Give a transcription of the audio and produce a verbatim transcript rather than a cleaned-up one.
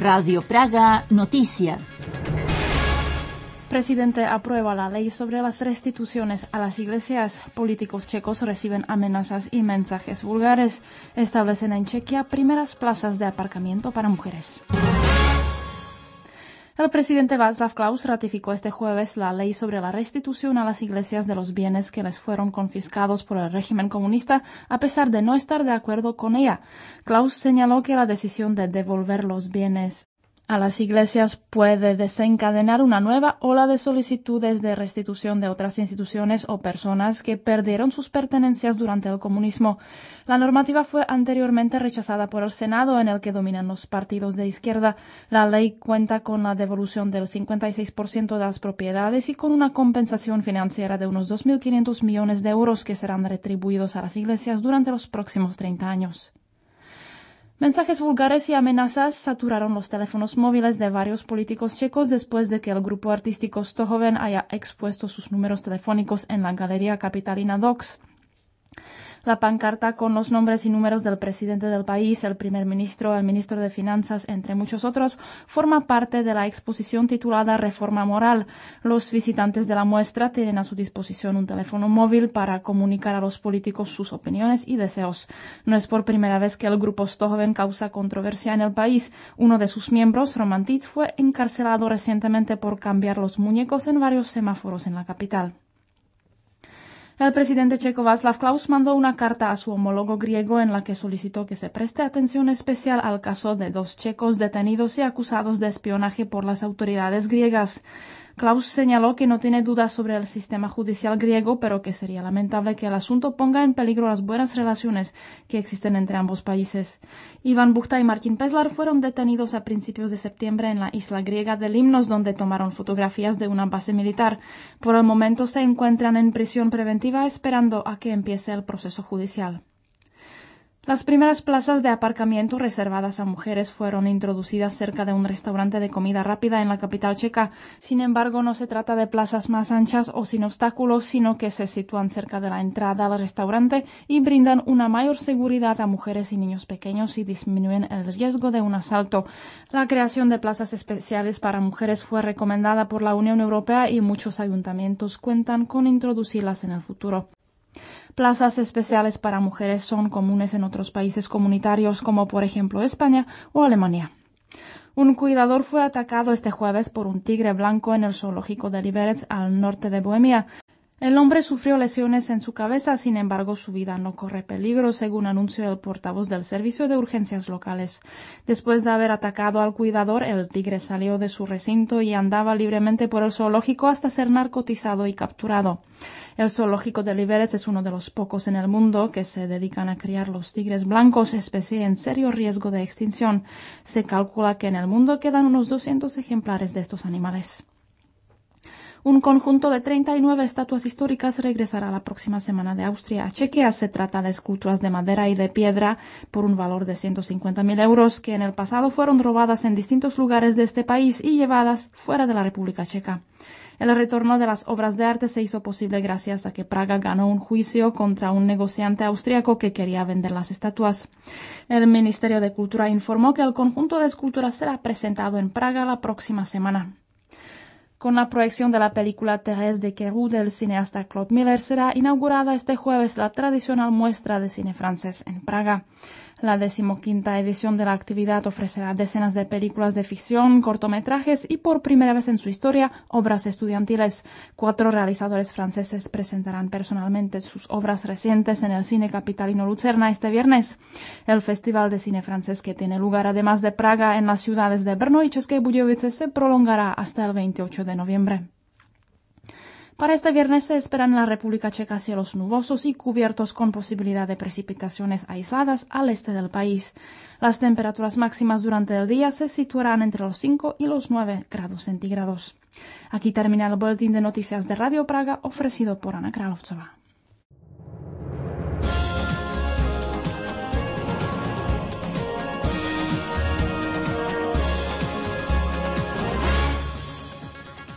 Radio Praga Noticias. Presidente aprueba la ley sobre las restituciones a las iglesias. Políticos checos reciben amenazas y mensajes vulgares. Establecen en Chequia primeras plazas de aparcamiento para mujeres. El presidente Václav Klaus ratificó este jueves la ley sobre la restitución a las iglesias de los bienes que les fueron confiscados por el régimen comunista, a pesar de no estar de acuerdo con ella. Klaus señaló que la decisión de devolver los bienes a las iglesias puede desencadenar una nueva ola de solicitudes de restitución de otras instituciones o personas que perdieron sus pertenencias durante el comunismo. La normativa fue anteriormente rechazada por el Senado, en el que dominan los partidos de izquierda. La ley cuenta con la devolución del cincuenta y seis por ciento de las propiedades y con una compensación financiera de unos dos mil quinientos millones de euros que serán retribuidos a las iglesias durante los próximos treinta años. Mensajes vulgares y amenazas saturaron los teléfonos móviles de varios políticos checos después de que el grupo artístico Stohoven haya expuesto sus números telefónicos en la Galería Capitalina Docs. La pancarta con los nombres y números del presidente del país, el primer ministro, el ministro de Finanzas, entre muchos otros, forma parte de la exposición titulada Reforma Moral. Los visitantes de la muestra tienen a su disposición un teléfono móvil para comunicar a los políticos sus opiniones y deseos. No es por primera vez que el grupo Stohoven causa controversia en el país. Uno de sus miembros, Roman Tic, fue encarcelado recientemente por cambiar los muñecos en varios semáforos en la capital. El presidente checo Václav Klaus mandó una carta a su homólogo griego en la que solicitó que se preste atención especial al caso de dos checos detenidos y acusados de espionaje por las autoridades griegas. Klaus señaló que no tiene dudas sobre el sistema judicial griego, pero que sería lamentable que el asunto ponga en peligro las buenas relaciones que existen entre ambos países. Ivan Buchta y Martin Peslar fueron detenidos a principios de septiembre en la isla griega de Limnos, donde tomaron fotografías de una base militar. Por el momento se encuentran en prisión preventiva esperando a que empiece el proceso judicial. Las primeras plazas de aparcamiento reservadas a mujeres fueron introducidas cerca de un restaurante de comida rápida en la capital checa. Sin embargo, no se trata de plazas más anchas o sin obstáculos, sino que se sitúan cerca de la entrada al restaurante y brindan una mayor seguridad a mujeres y niños pequeños y disminuyen el riesgo de un asalto. La creación de plazas especiales para mujeres fue recomendada por la Unión Europea y muchos ayuntamientos cuentan con introducirlas en el futuro. Plazas especiales para mujeres son comunes en otros países comunitarios, como por ejemplo España o Alemania. Un cuidador fue atacado este jueves por un tigre blanco en el zoológico de Liberec, al norte de Bohemia. El hombre sufrió lesiones en su cabeza, sin embargo su vida no corre peligro, según anunció el portavoz del servicio de urgencias locales. Después de haber atacado al cuidador, el tigre salió de su recinto y andaba libremente por el zoológico hasta ser narcotizado y capturado. El zoológico de Liberec es uno de los pocos en el mundo que se dedican a criar los tigres blancos, especie en serio riesgo de extinción. Se calcula que en el mundo quedan unos doscientos ejemplares de estos animales. Un conjunto de treinta y nueve estatuas históricas regresará la próxima semana de Austria a Chequia. Se trata de esculturas de madera y de piedra por un valor de ciento cincuenta mil euros que en el pasado fueron robadas en distintos lugares de este país y llevadas fuera de la República Checa. El retorno de las obras de arte se hizo posible gracias a que Praga ganó un juicio contra un negociante austriaco que quería vender las estatuas. El Ministerio de Cultura informó que el conjunto de esculturas será presentado en Praga la próxima semana. Con la proyección de la película Thérèse de Querou del cineasta Claude Miller, será inaugurada este jueves la tradicional muestra de cine francés en Praga. La decimoquinta edición de la actividad ofrecerá decenas de películas de ficción, cortometrajes y, por primera vez en su historia, obras estudiantiles. Cuatro realizadores franceses presentarán personalmente sus obras recientes en el cine capitalino Lucerna este viernes. El Festival de Cine Francés, que tiene lugar además de Praga en las ciudades de Brno y České Budějovice, se prolongará hasta el veintiocho de noviembre. Para este viernes se esperan en la República Checa cielos nubosos y cubiertos con posibilidad de precipitaciones aisladas al este del país. Las temperaturas máximas durante el día se situarán entre los cinco y los nueve grados centígrados. Aquí termina el boletín de noticias de Radio Praga ofrecido por Ana Královcová.